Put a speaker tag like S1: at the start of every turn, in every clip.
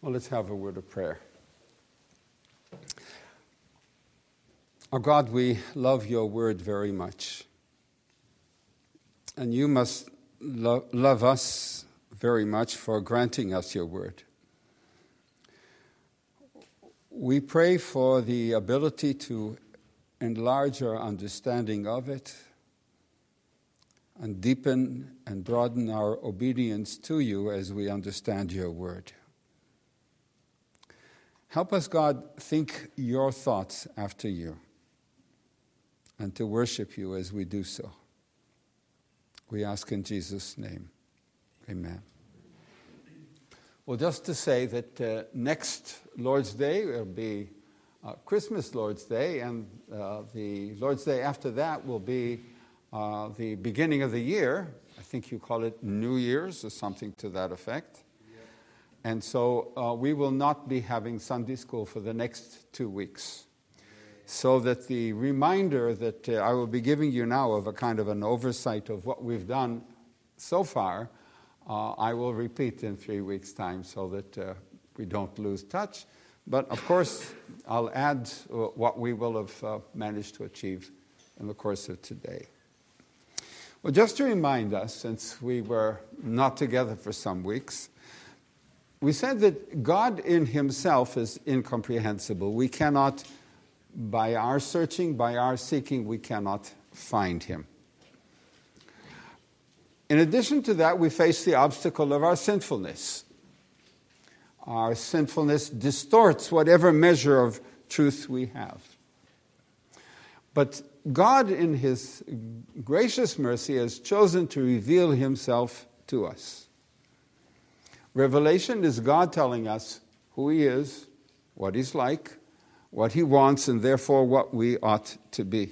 S1: Well, let's have a word of prayer. Our God, we love your word very much. And you must love us very much for granting us your word. We pray for the ability to enlarge our understanding of it and deepen and broaden our obedience to you as we understand your word. Help us, God, think your thoughts after you and to worship you as we do so. We ask in Jesus' name. Amen. Well, just to say that next Lord's Day will be Christmas Lord's Day, and the Lord's Day after that will be the beginning of the year. I think you call it New Year's or something to that effect. And so we will not be having Sunday school for the next 2 weeks. So that the reminder that I will be giving you now of a kind of an oversight of what we've done so far, I will repeat in 3 weeks' time so that we don't lose touch. But of course, I'll add what we will have managed to achieve in the course of today. Well, just to remind us, since we were not together for some weeks, we said that God in himself is incomprehensible. We cannot, by our searching, by our seeking, we cannot find him. In addition to that, we face the obstacle of our sinfulness. Our sinfulness distorts whatever measure of truth we have. But God, in his gracious mercy, has chosen to reveal himself to us. Revelation is God telling us who he is, what he's like, what he wants, and therefore what we ought to be.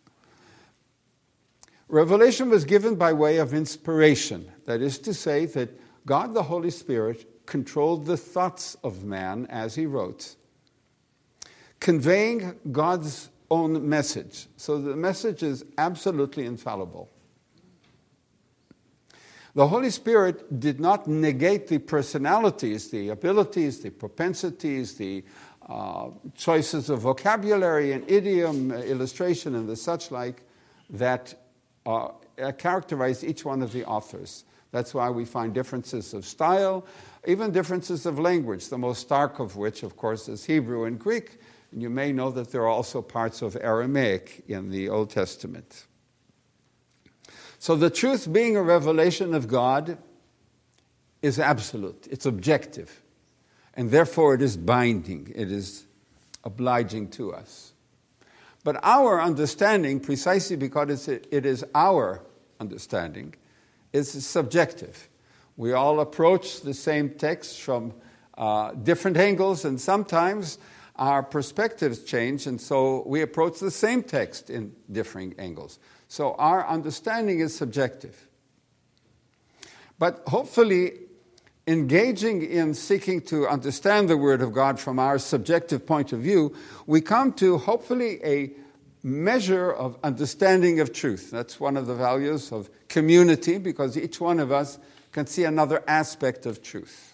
S1: Revelation was given by way of inspiration. That is to say that God the Holy Spirit controlled the thoughts of man as he wrote, conveying God's own message. So the message is absolutely infallible. The Holy Spirit did not negate the personalities, the abilities, the propensities, the choices of vocabulary and idiom, illustration, and the such like that characterize each one of the authors. That's why we find differences of style, even differences of language, the most stark of which, of course, is Hebrew and Greek. And you may know that there are also parts of Aramaic in the Old Testament. So the truth being a revelation of God is absolute, it's objective, and therefore it is binding, it is obliging to us. But our understanding, precisely because it is our understanding, is subjective. We all approach the same text from different angles, and sometimes our perspectives change, and so we approach the same text in differing angles. So our understanding is subjective. But hopefully, engaging in seeking to understand the Word of God from our subjective point of view, we come to hopefully a measure of understanding of truth. That's one of the values of community, because each one of us can see another aspect of truth.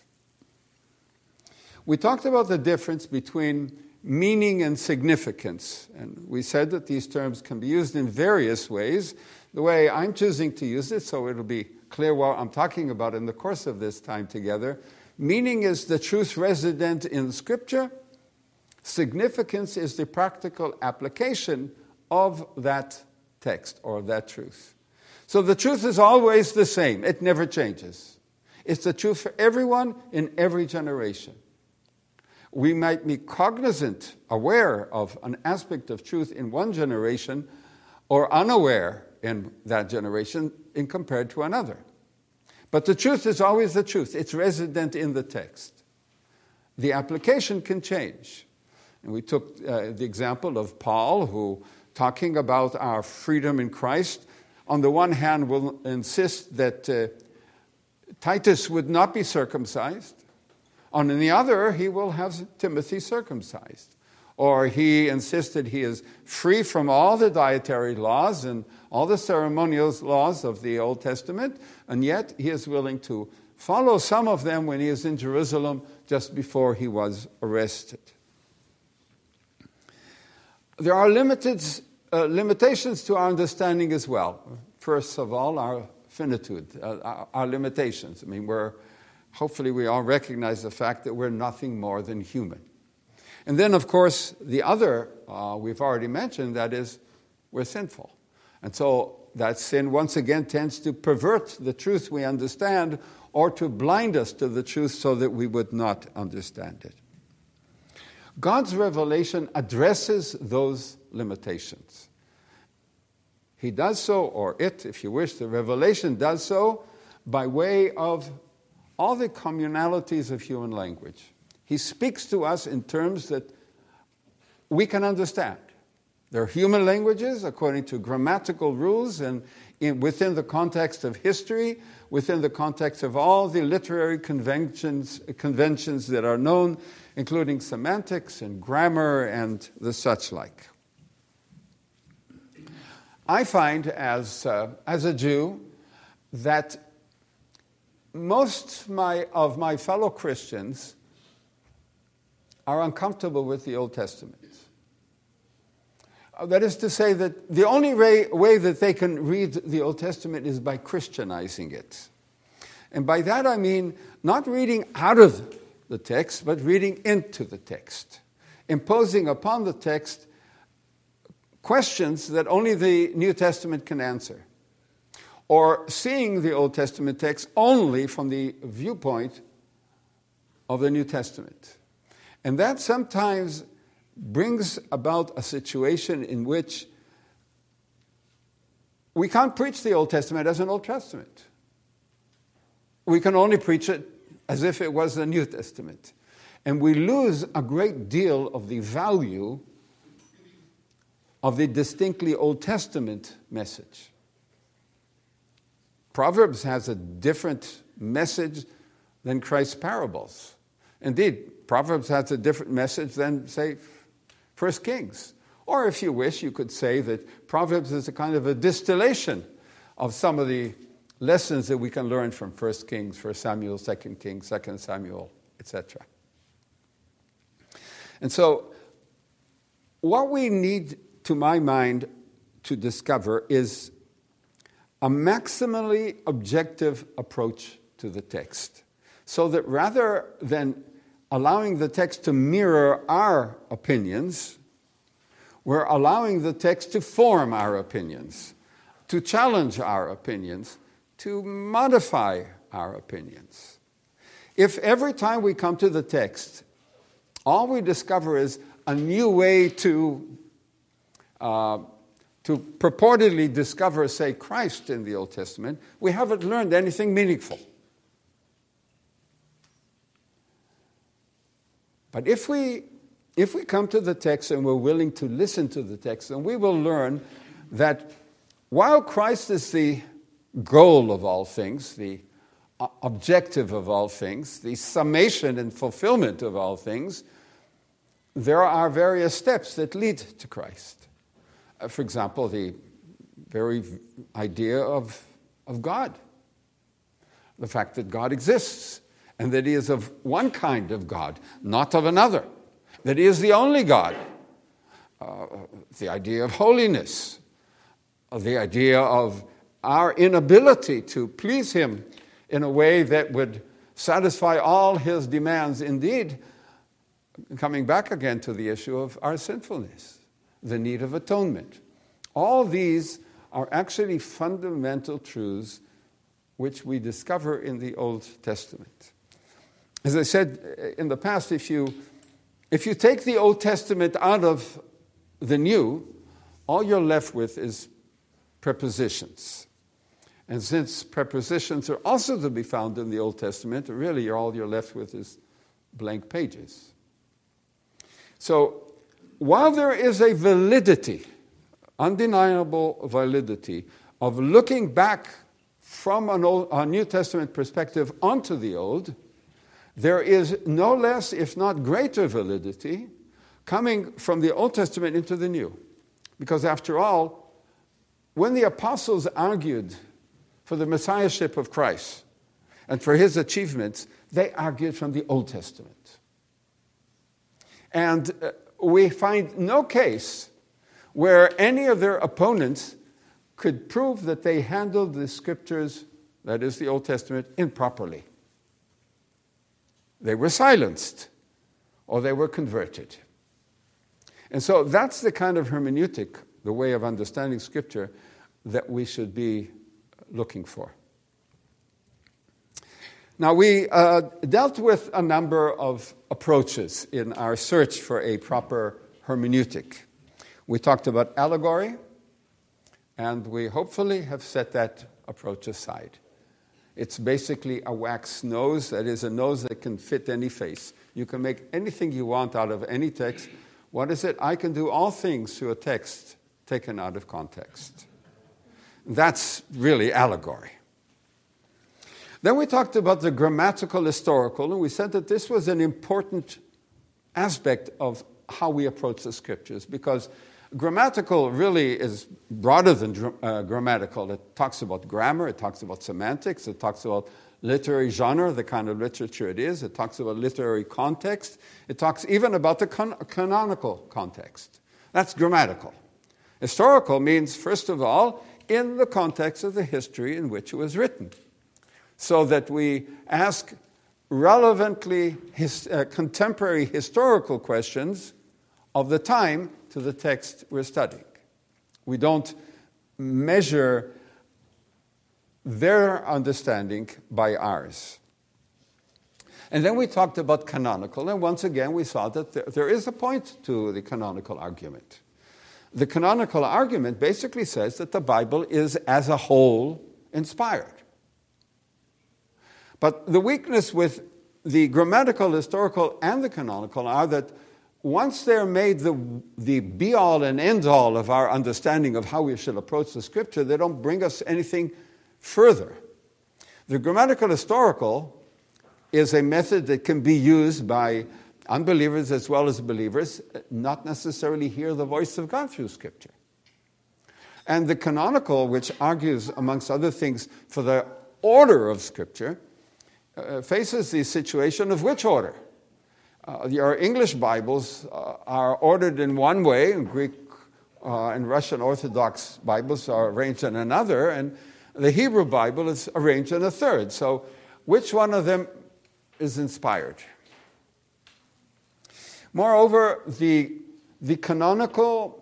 S1: We talked about the difference between meaning and significance. And we said that these terms can be used in various ways. The way I'm choosing to use it, so it'll be clear what I'm talking about in the course of this time together. Meaning is the truth resident in Scripture. Significance is the practical application of that text or that truth. So the truth is always the same. It never changes. It's the truth for everyone in every generation. We might be cognizant, aware of an aspect of truth in one generation or unaware in that generation in compared to another. But the truth is always the truth. It's resident in the text. The application can change. And we took the example of Paul, who, talking about our freedom in Christ, on the one hand will insist that Titus would not be circumcised. On the other, he will have Timothy circumcised. Or he insisted he is free from all the dietary laws and all the ceremonial laws of the Old Testament, and yet he is willing to follow some of them when he is in Jerusalem just before he was arrested. There are limitations to our understanding as well. First of all, our finitude, our limitations. I mean, hopefully we all recognize the fact that we're nothing more than human. And then, of course, the other we've already mentioned, that is, we're sinful. And so that sin once again tends to pervert the truth we understand or to blind us to the truth so that we would not understand it. God's revelation addresses those limitations. He does so, or it, if you wish, the revelation does so by way of all the communalities of human language. He speaks to us in terms that we can understand. There are human languages according to grammatical rules and within the context of history, within the context of all the literary conventions that are known, including semantics and grammar and the such like. I find as a Jew that most of my fellow Christians are uncomfortable with the Old Testament. That is to say that the only way that they can read the Old Testament is by Christianizing it. And by that I mean not reading out of the text, but reading into the text, imposing upon the text questions that only the New Testament can answer, or seeing the Old Testament text only from the viewpoint of the New Testament. And that sometimes brings about a situation in which we can't preach the Old Testament as an Old Testament. We can only preach it as if it was the New Testament. And we lose a great deal of the value of the distinctly Old Testament message. Proverbs has a different message than Christ's parables. Indeed, Proverbs has a different message than, say, 1 Kings. Or if you wish, you could say that Proverbs is a kind of a distillation of some of the lessons that we can learn from 1 Kings, 1 Samuel, 2 Kings, 2 Samuel, etc. And so, what we need, to my mind, to discover is a maximally objective approach to the text. So that rather than allowing the text to mirror our opinions, we're allowing the text to form our opinions, to challenge our opinions, to modify our opinions. If every time we come to the text, all we discover is a new way to purportedly discover, say, Christ in the Old Testament, we haven't learned anything meaningful. But if we come to the text and we're willing to listen to the text, then we will learn that while Christ is the goal of all things, the objective of all things, the summation and fulfillment of all things, there are various steps that lead to Christ. For example, the very idea of God, the fact that God exists, and that he is of one kind of God, not of another, that he is the only God, the idea of holiness, the idea of our inability to please him in a way that would satisfy all his demands. Indeed, coming back again to the issue of our sinfulness, the need of atonement. All these are actually fundamental truths which we discover in the Old Testament. As I said in the past, if you take the Old Testament out of the New, all you're left with is prepositions. And since prepositions are also to be found in the Old Testament, really all you're left with is blank pages. So, while there is a validity, undeniable validity, of looking back from a New Testament perspective onto the Old, there is no less, if not greater validity coming from the Old Testament into the New. Because after all, when the apostles argued for the messiahship of Christ, and for his achievements, they argued from the Old Testament. And we find no case where any of their opponents could prove that they handled the scriptures, that is the Old Testament, improperly. They were silenced or they were converted. And so that's the kind of hermeneutic, the way of understanding Scripture, that we should be looking for. Now, we dealt with a number of approaches in our search for a proper hermeneutic. We talked about allegory, and we hopefully have set that approach aside. It's basically a wax nose, that is, a nose that can fit any face. You can make anything you want out of any text. What is it? I can do all things through a text taken out of context. That's really allegory. Then we talked about the grammatical historical, and we said that this was an important aspect of how we approach the scriptures, because grammatical really is broader than grammatical. It talks about grammar, it talks about semantics, it talks about literary genre, the kind of literature it is, it talks about literary context, it talks even about the canonical context. That's grammatical. Historical means, first of all, in the context of the history in which it was written, so that we ask relevantly contemporary historical questions of the time to the text we're studying. We don't measure their understanding by ours. And then we talked about canonical, and once again we saw that there is a point to the canonical argument. The canonical argument basically says that the Bible is as a whole inspired. But the weakness with the grammatical, historical, and the canonical are that once they're made the be-all and end-all of our understanding of how we should approach the Scripture, they don't bring us anything further. The grammatical historical is a method that can be used by unbelievers as well as believers, not necessarily hear the voice of God through Scripture. And the canonical, which argues, amongst other things, for the order of Scripture, faces the situation of which order? Your English Bibles are ordered in one way, and Greek and Russian Orthodox Bibles are arranged in another, and the Hebrew Bible is arranged in a third. So which one of them is inspired? Moreover, the canonical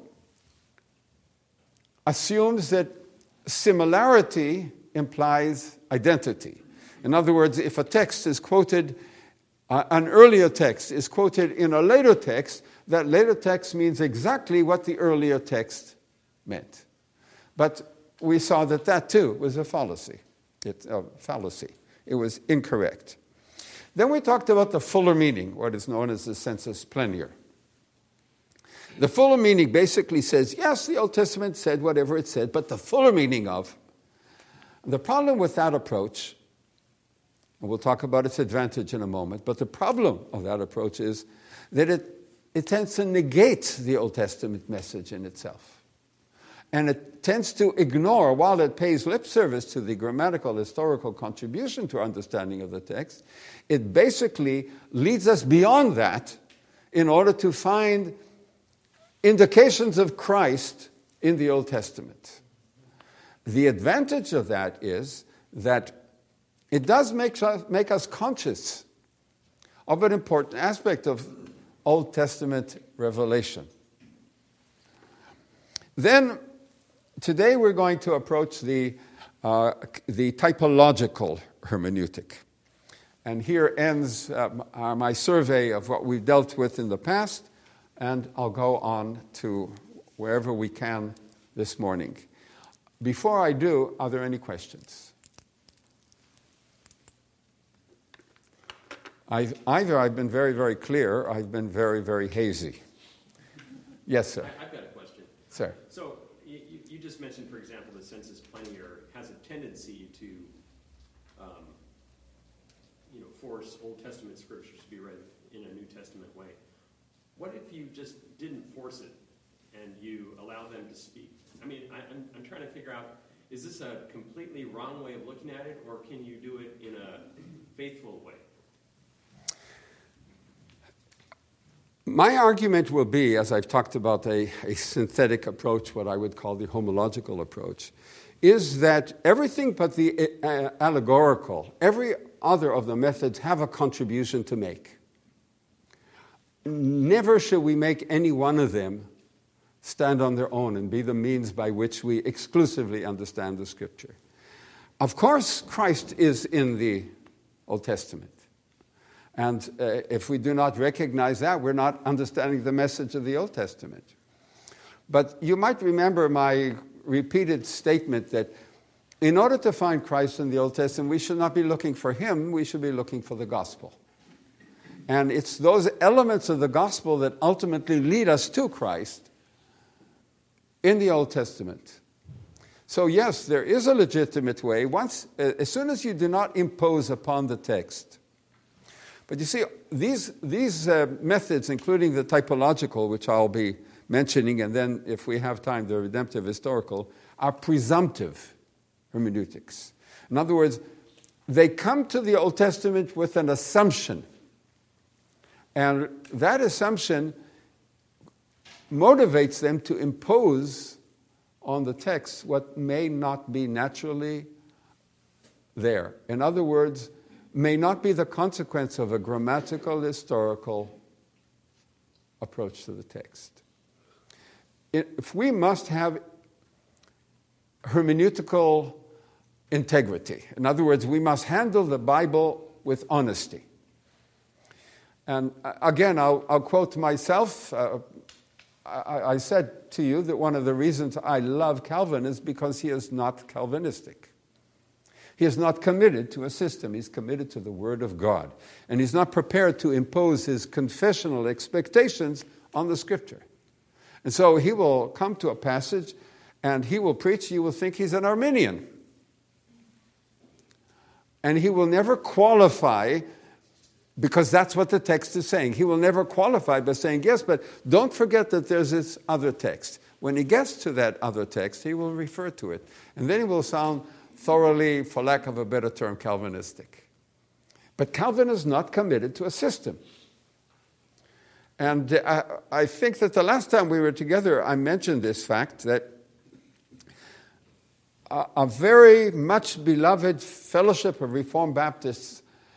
S1: assumes that similarity implies identity. In other words, if a text is quoted, an earlier text is quoted in a later text, that later text means exactly what the earlier text meant. But we saw that too was a fallacy. It was incorrect. Then we talked about the fuller meaning, what is known as the sensus plenior. The fuller meaning basically says, yes, the Old Testament said whatever it said, but the fuller meaning of. The problem with that approach, and we'll talk about its advantage in a moment, but the problem of that approach is that it tends to negate the Old Testament message in itself. And it tends to ignore, while it pays lip service to the grammatical, historical contribution to our understanding of the text, it basically leads us beyond that in order to find indications of Christ in the Old Testament. The advantage of that is that it does make us conscious of an important aspect of Old Testament revelation. Then, today we're going to approach the typological hermeneutic. And here ends my survey of what we've dealt with in the past, and I'll go on to wherever we can this morning. Before I do, are there any questions? Either I've been very, very clear, or I've been very, very hazy. Yes, sir.
S2: I've got a question.
S1: Sir.
S2: So you just mentioned, for example, the sensus plenior has a tendency to force Old Testament scriptures to be read in a New Testament way. What if you just didn't force it and you allow them to speak? I mean, I'm trying to figure out, is this a completely wrong way of looking at it, or can you do it in a faithful way?
S1: My argument will be, as I've talked about a synthetic approach, what I would call the homological approach, is that everything but the allegorical, every other of the methods have a contribution to make. Never should we make any one of them stand on their own and be the means by which we exclusively understand the Scripture. Of course, Christ is in the Old Testament. And if we do not recognize that, we're not understanding the message of the Old Testament. But you might remember my repeated statement that in order to find Christ in the Old Testament, we should not be looking for him, we should be looking for the gospel. And it's those elements of the gospel that ultimately lead us to Christ in the Old Testament. So yes, there is a legitimate way, as soon as you do not impose upon the text. But you see, these methods, including the typological, which I'll be mentioning, and then, if we have time, the redemptive historical, are presumptive hermeneutics. In other words, they come to the Old Testament with an assumption. And that assumption motivates them to impose on the text what may not be naturally there. In other words, may not be the consequence of a grammatical, historical approach to the text. If we must have hermeneutical integrity, in other words, we must handle the Bible with honesty. And again, I'll quote myself. I said to you that one of the reasons I love Calvin is because he is not Calvinistic. He is not committed to a system. He's committed to the Word of God. And he's not prepared to impose his confessional expectations on the Scripture. And so he will come to a passage and he will preach. You will think he's an Arminian. And he will never qualify, because that's what the text is saying. He will never qualify by saying, yes, but don't forget that there's this other text. When he gets to that other text, he will refer to it. And then he will sound thoroughly, for lack of a better term, Calvinistic. But Calvin is not committed to a system. And I think that the last time we were together, I mentioned this fact, that a very much beloved fellowship of Reformed Baptists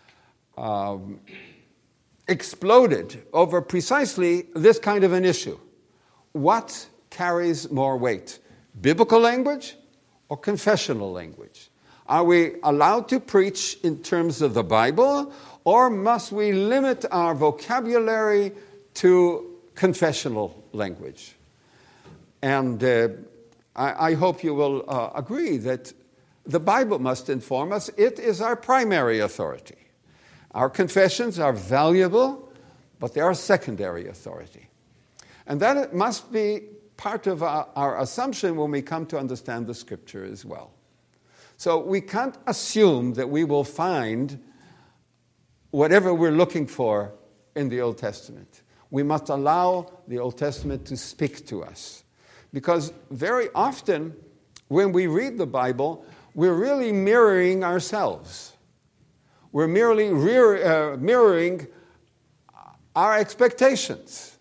S1: exploded over precisely this kind of an issue. What carries more weight, biblical language or confessional language? Are we allowed to preach in terms of the Bible, or must we limit our vocabulary to confessional language? And I hope you will agree that the Bible must inform us. It is our primary authority. Our confessions are valuable, but they are secondary authority. And that must be part of our assumption when we come to understand the Scripture as well. So we can't assume that we will find whatever we're looking for in the Old Testament. We must allow the Old Testament to speak to us. Because very often, when we read the Bible, we're really mirroring ourselves. We're merely mirroring our expectations.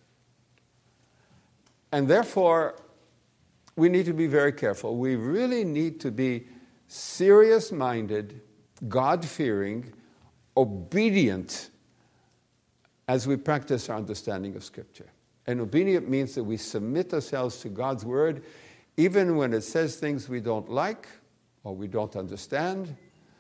S1: And therefore, we need to be very careful. We really need to be serious-minded, God-fearing, obedient as we practice our understanding of Scripture. And obedient means that we submit ourselves to God's Word, even when it says things we don't like or we don't understand.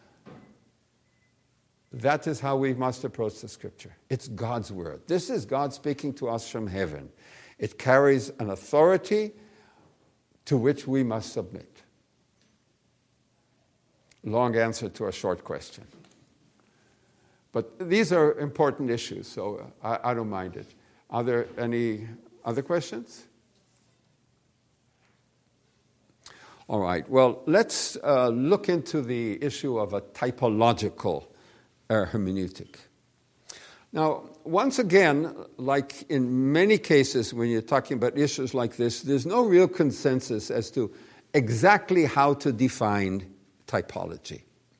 S1: That is how we must approach the Scripture. It's God's Word. This is God speaking to us from heaven. It carries an authority to which we must submit. Long answer to a short question. But these are important issues, so I don't mind it. Are there any other questions? All right. Well, let's look into the issue of a typological hermeneutic. Now, once again, like in many cases when you're talking about issues like this, there's no real consensus as to exactly how to define typology.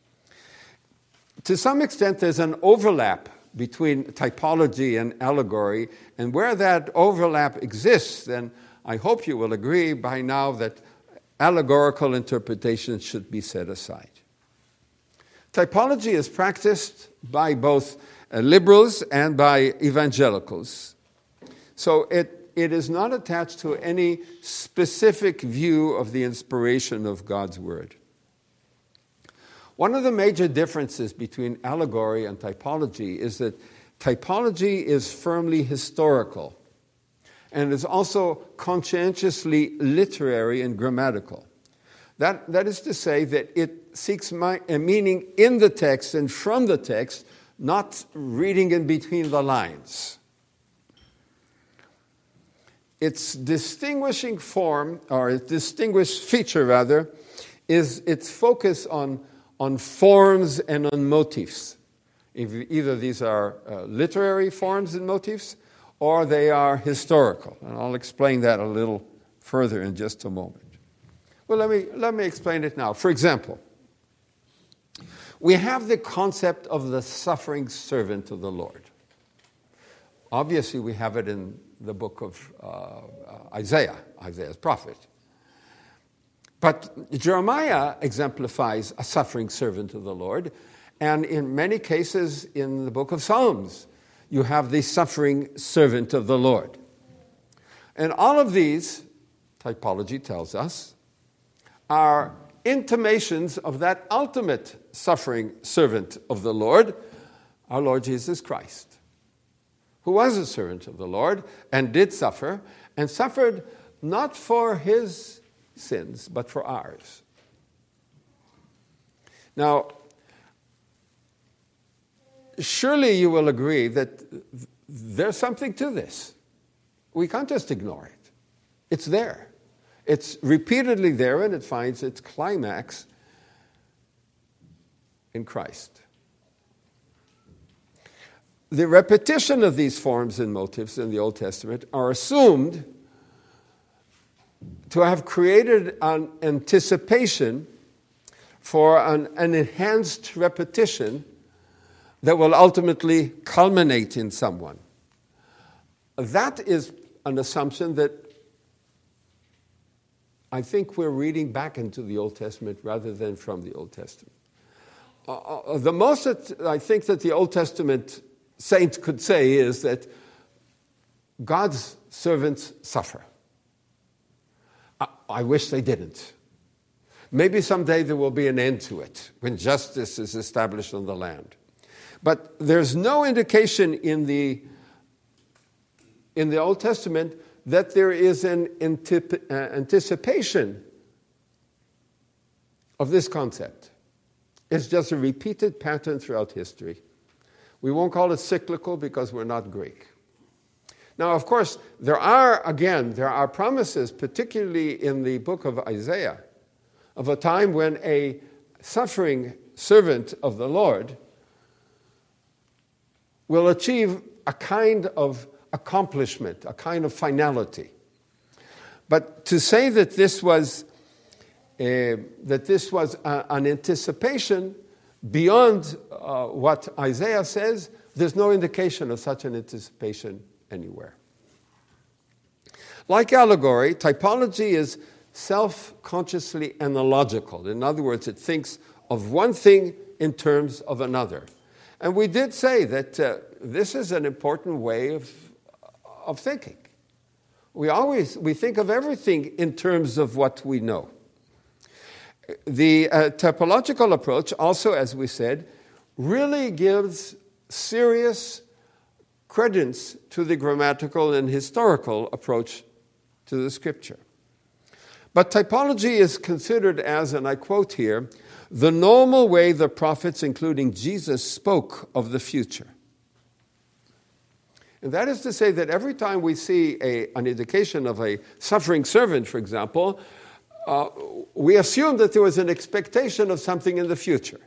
S1: To some extent, there's an overlap between typology and allegory, and where that overlap exists, then I hope you will agree by now that allegorical interpretation should be set aside. Typology is practiced by both liberals and by evangelicals. So it is not attached to any specific view of the inspiration of God's Word. One of the major differences between allegory and typology is that typology is firmly historical and is also conscientiously literary and grammatical. That is to say that it seeks a meaning in the text and from the text, not reading in between the lines. Its distinguishing form, or its distinguished feature rather, is its focus on forms and on motifs. Either these are literary forms and motifs, or they are historical. And I'll explain that a little further in just a moment. Well, let me explain it now. For example, we have the concept of the suffering servant of the Lord. Obviously, we have it in the book of Isaiah's prophet. But Jeremiah exemplifies a suffering servant of the Lord, and in many cases in the book of Psalms, you have the suffering servant of the Lord. And all of these, typology tells us, are intimations of that ultimate suffering servant of the Lord, our Lord Jesus Christ, who was a servant of the Lord and did suffer, and suffered not for his sins, but for ours. Now, surely you will agree that there's something to this. We can't just ignore it. It's there. It's repeatedly there, and it finds its climax in Christ. The repetition of these forms and motifs in the Old Testament are assumed to have created an anticipation for an enhanced repetition that will ultimately culminate in someone. That is an assumption that I think we're reading back into the Old Testament rather than from the Old Testament. The most that I think that the Old Testament saint could say is that God's servants suffer. I wish they didn't. Maybe someday there will be an end to it when justice is established on the land. But there's no indication in the Old Testament that there is an anticipation of this concept. It's just a repeated pattern throughout history. We won't call it cyclical because we're not Greek. Now, of course, there are promises, particularly in the book of Isaiah, of a time when a suffering servant of the Lord will achieve a kind of accomplishment, a kind of finality. But to say that this was an anticipation beyond what Isaiah says, there's no indication of such an anticipation anywhere. Like allegory, typology is self-consciously analogical. In other words, it thinks of one thing in terms of another. And we did say that this is an important way of thinking. We think of everything in terms of what we know. The typological approach also, as we said, really gives serious credence to the grammatical and historical approach to the Scripture. But typology is considered as, and I quote here, the normal way the prophets, including Jesus, spoke of the future. And that is to say that every time we see an indication of a suffering servant, for example, we assume that there was an expectation of something in the future.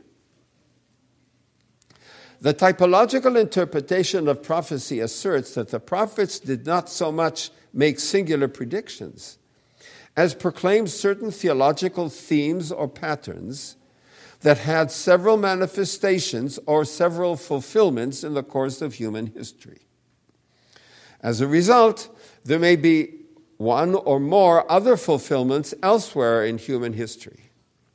S1: The typological interpretation of prophecy asserts that the prophets did not so much make singular predictions as proclaimed certain theological themes or patterns that had several manifestations or several fulfillments in the course of human history. As a result, there may be one or more other fulfillments elsewhere in human history.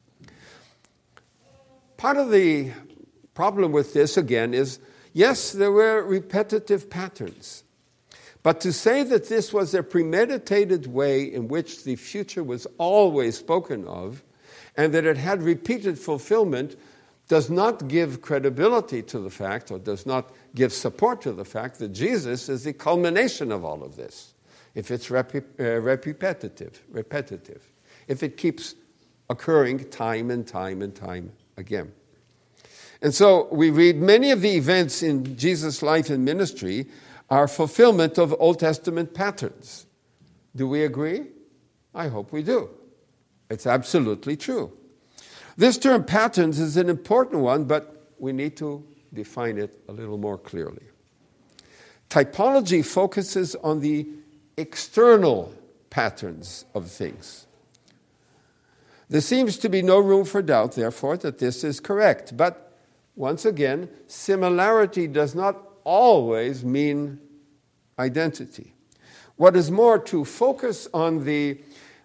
S1: Part of the problem with this, again, is, yes, there were repetitive patterns. But to say that this was a premeditated way in which the future was always spoken of, and that it had repeated fulfillment, does not give credibility to the fact, or does not give support to the fact that Jesus is the culmination of all of this, if it's repetitive, if it keeps occurring time and time and time again. And so we read many of the events in Jesus' life and ministry are fulfillment of Old Testament patterns. Do we agree? I hope we do. It's absolutely true. This term patterns is an important one, but we need to define it a little more clearly. Typology focuses on the external patterns of things. There seems to be no room for doubt, therefore, that this is correct. But once again, similarity does not always mean identity. What is more, to focus on the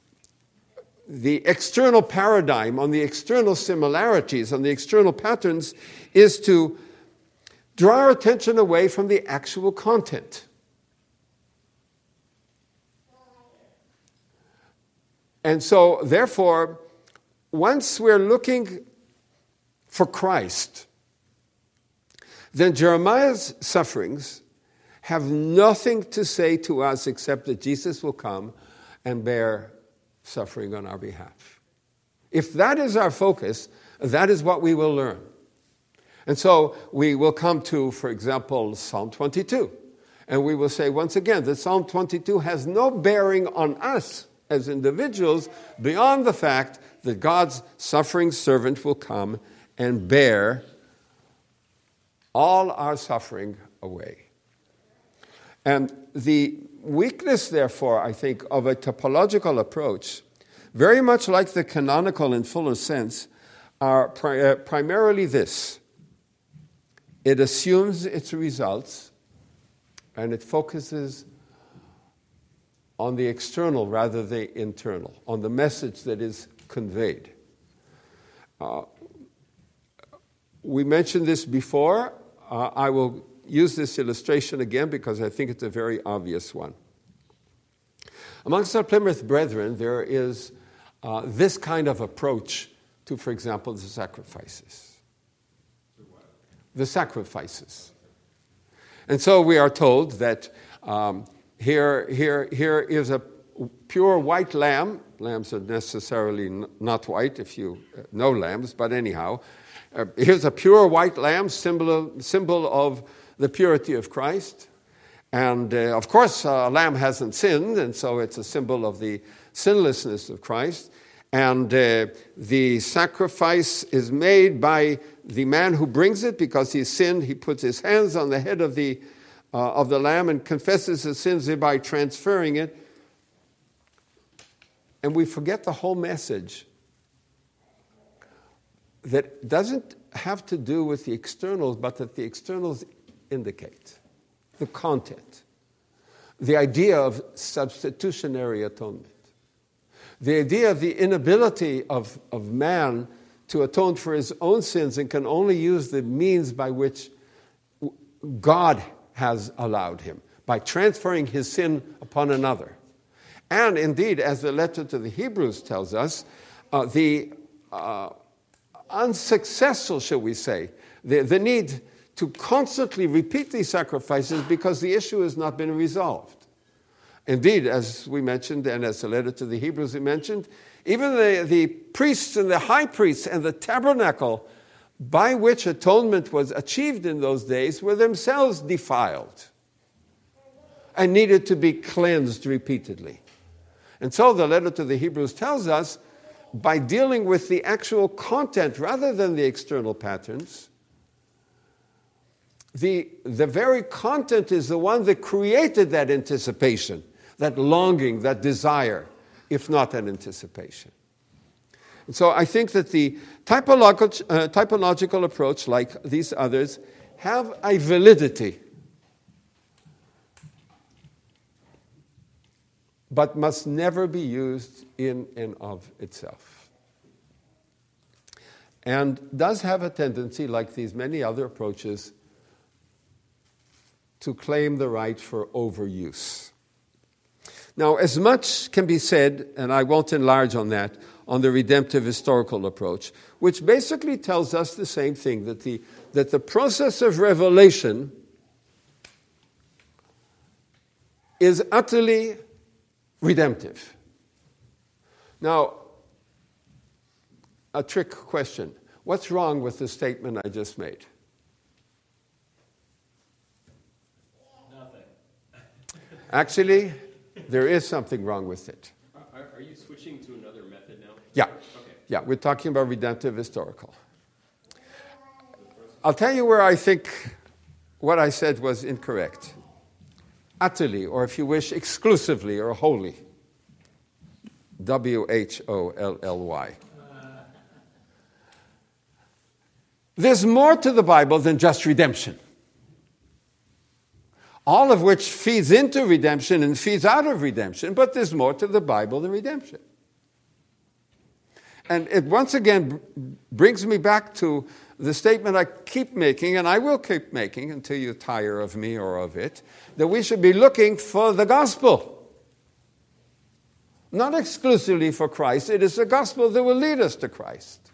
S1: external paradigm, on the external similarities, on the external patterns, is to draw our attention away from the actual content. And so, therefore, once we're looking for Christ, then Jeremiah's sufferings have nothing to say to us except that Jesus will come and bear suffering on our behalf. If that is our focus, that is what we will learn. And so we will come to, for example, Psalm 22. And we will say once again that Psalm 22 has no bearing on us as individuals beyond the fact that God's suffering servant will come and bear all our suffering away. And the weakness, therefore, I think, of a topological approach, very much like the canonical in fuller sense, are primarily this. It assumes its results, and it focuses on the external rather than the internal, on the message that is conveyed. We mentioned this before. I will use this illustration again because I think it's a very obvious one. Amongst our Plymouth brethren, there is this kind of approach to, for example, the sacrifices. The sacrifices. And so we are told that here is a pure white lamb. Lambs are necessarily not white if you know lambs, but anyhow. Here's a pure white lamb, symbol of the purity of Christ. And of course, a lamb hasn't sinned, and so it's a symbol of the sinlessness of Christ. And the sacrifice is made by the man who brings it because he's sinned. He puts his hands on the head of the lamb and confesses his sins thereby transferring it. And we forget the whole message that doesn't have to do with the externals, but that the externals indicate the content, the idea of substitutionary atonement, the idea of the inability of man to atone for his own sins and can only use the means by which God has allowed him, by transferring his sin upon another. And indeed, as the letter to the Hebrews tells us, the unsuccessful, shall we say, the need to constantly repeat these sacrifices because the issue has not been resolved. Indeed, as we mentioned, and as the letter to the Hebrews we mentioned, even the priests and the high priests and the tabernacle by which atonement was achieved in those days were themselves defiled and needed to be cleansed repeatedly. And so the letter to the Hebrews tells us, by dealing with the actual content rather than the external patterns, the very content is the one that created that anticipation, that longing, that desire if not an anticipation. And so I think that the typological approach, like these others, have a validity, but must never be used in and of itself. And does have a tendency, like these many other approaches, to claim the right for overuse. Now, as much can be said, and I won't enlarge on that, on the redemptive historical approach, which basically tells us the same thing, that the process of revelation is utterly redemptive. Now, a trick question. What's wrong with the statement I just made?
S2: Nothing.
S1: Actually, there is something wrong with it.
S2: Are you switching to another method now?
S1: Yeah.
S2: Okay.
S1: Yeah, we're talking about redemptive historical. I'll tell you where I think what I said was incorrect. Utterly, or if you wish, exclusively or wholly. W-H-O-L-L-Y. There's more to the Bible than just redemption. All of which feeds into redemption and feeds out of redemption, but there's more to the Bible than redemption. And it once again brings me back to the statement I keep making, and I will keep making until you tire of me or of it, that we should be looking for the gospel. Not exclusively for Christ. It is the gospel that will lead us to Christ.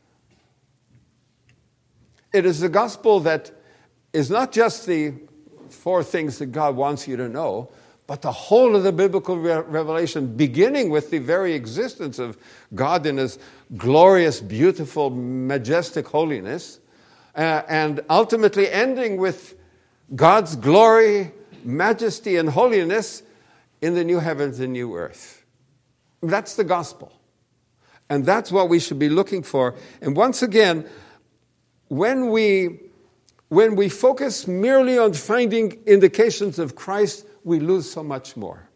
S1: It is the gospel that is not just the 4 things that God wants you to know, but the whole of the biblical revelation, beginning with the very existence of God in His glorious, beautiful, majestic holiness, and ultimately ending with God's glory, majesty, and holiness in the new heavens and new earth. That's the gospel. And that's what we should be looking for. And once again, when we focus merely on finding indications of Christ, we lose so much more.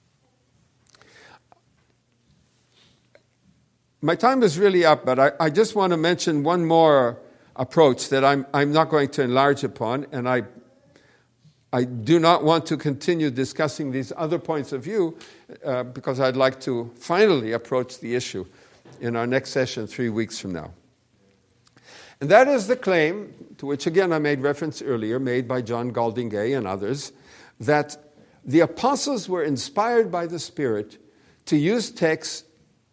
S1: My time is really up, but I just want to mention one more approach that I'm not going to enlarge upon, and I do not want to continue discussing these other points of view because I'd like to finally approach the issue in our next session 3 weeks from now. And that is the claim, to which again I made reference earlier, made by John Galdingay and others, that the apostles were inspired by the Spirit to use texts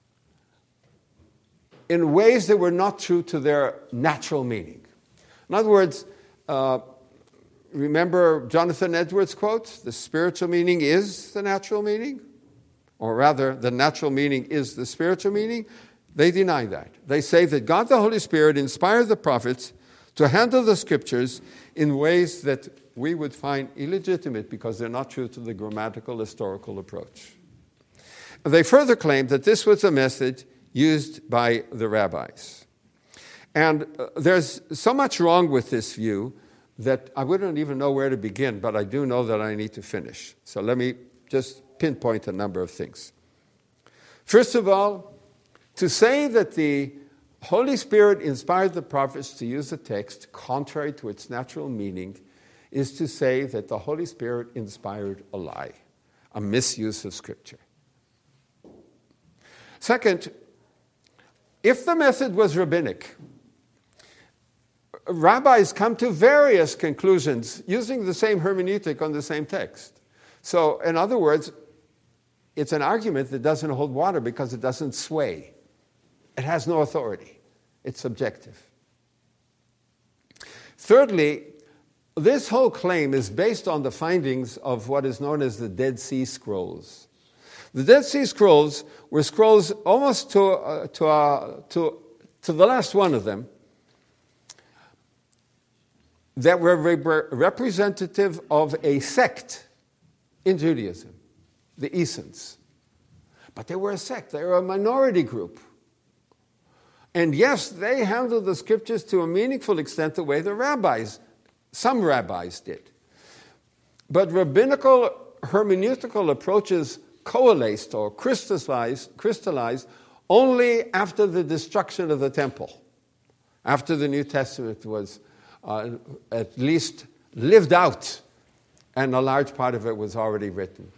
S1: in ways that were not true to their natural meaning. In other words, remember Jonathan Edwards' quote, the spiritual meaning is the natural meaning? Or rather, the natural meaning is the spiritual meaning? They deny that. They say that God the Holy Spirit inspired the prophets to handle the scriptures in ways that we would find illegitimate because they're not true to the grammatical historical approach. They further claim that this was a method used by the rabbis. And there's so much wrong with this view that I wouldn't even know where to begin, but I do know that I need to finish. So let me just pinpoint a number of things. First of all, to say that the Holy Spirit inspired the prophets to use the text contrary to its natural meaning is to say that the Holy Spirit inspired a lie, a misuse of Scripture. Second, if the method was rabbinic, rabbis come to various conclusions using the same hermeneutic on the same text. So, in other words, it's an argument that doesn't hold water because it doesn't sway. It has no authority. It's subjective. Thirdly, this whole claim is based on the findings of what is known as the Dead Sea Scrolls. The Dead Sea Scrolls were scrolls almost to the last one of them that were representative of a sect in Judaism, the Essenes. But they were a sect. They were a minority group. And yes, they handled the scriptures to a meaningful extent the way some rabbis did. But rabbinical hermeneutical approaches coalesced or crystallized only after the destruction of the temple, after the New Testament was at least lived out, and a large part of it was already written.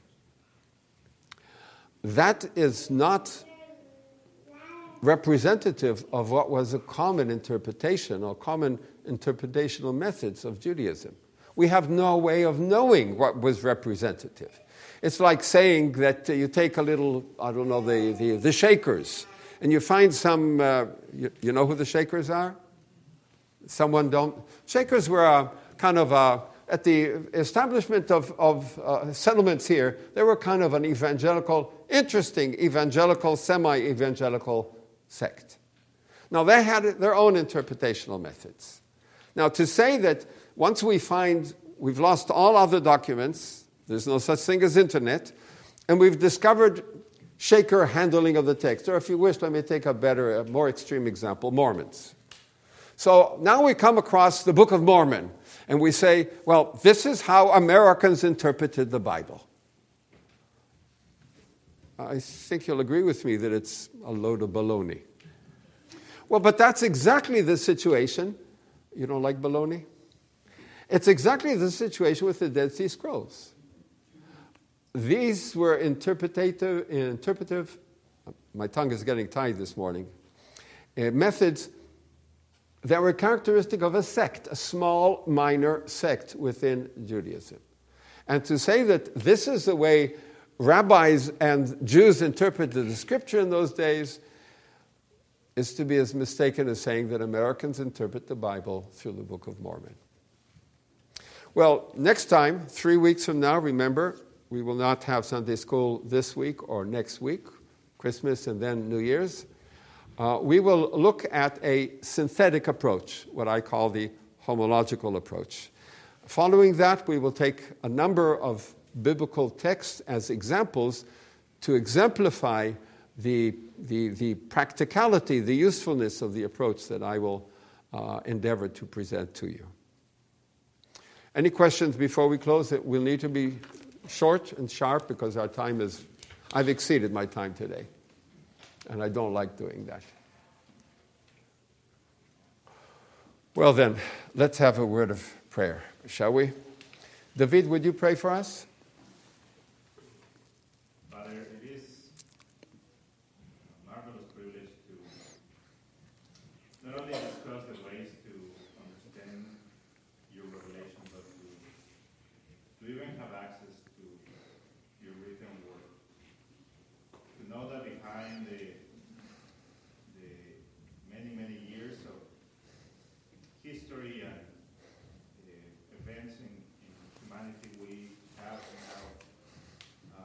S1: That is not representative of what was a common interpretation or common interpretational methods of Judaism. We have no way of knowing what was representative. It's like saying that you take a little, I don't know, the Shakers, and you find some, you know who the Shakers are? Someone don't? Shakers were a kind of at the establishment of settlements here, they were kind of an interesting evangelical, semi-evangelical sect. Now, they had their own interpretational methods. Now, to say that once we've lost all other documents, there's no such thing as internet, and we've discovered Shaker handling of the text, or if you wish, let me take a more extreme example, Mormons. So now we come across the Book of Mormon, and we say, well, this is how Americans interpreted the Bible. I think you'll agree with me that it's a load of baloney. Well, but that's exactly the situation. You don't like baloney? It's exactly the situation with the Dead Sea Scrolls. These were interpretive, my tongue is getting tied this morning, methods that were characteristic of a sect, a small, minor sect within Judaism. And to say that this is the way rabbis and Jews interpreted the scripture in those days is to be as mistaken as saying that Americans interpret the Bible through the Book of Mormon. Well, next time, 3 weeks from now, remember, we will not have Sunday school this week or next week, Christmas and then New Year's. We will look at a synthetic approach, what I call the homological approach. Following that, we will take a number of biblical texts as examples to exemplify the practicality, the usefulness of the approach that I will endeavor to present to you. Any questions before we close? It will need to be short and sharp because our time is, I've exceeded my time today. And I don't like doing that. Well then, let's have a word of prayer, shall we? David, would you pray for us?
S3: Father, it is a marvelous privilege to not only discuss the ways to understand your revelation, but to even have access to your written word. To know that behind the many, many years of history and events in humanity we have now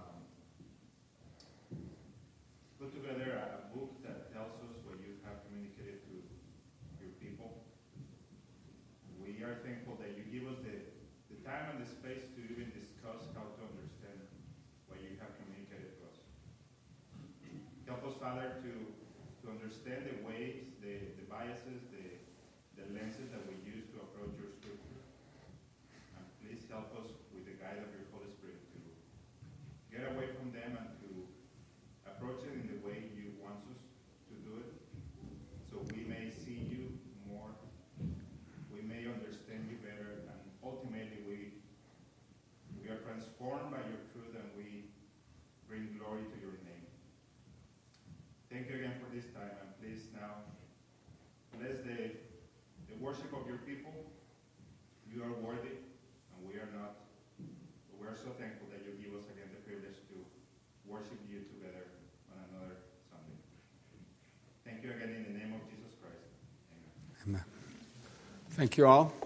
S3: put together a book that tells us what you have communicated to your people. We are thankful that you give us the time and the space to even discuss how to understand what you have communicated to us. Help us, Father, to understand the ways, the biases, the lenses that we use to approach your scripture. And please help us with the guide of your Holy Spirit to get away from them and to approach it in the way you want us to do it, so we may see you more, we may understand you better, and ultimately we are transformed by your truth and we bring glory to your name. Thank you again for this time, and please now bless the worship of your people. You are worthy, and we are not. But we are so thankful that you give us again the privilege to worship you together on another Sunday. Thank you again in the name of Jesus Christ. Amen.
S1: Amen. Thank you all.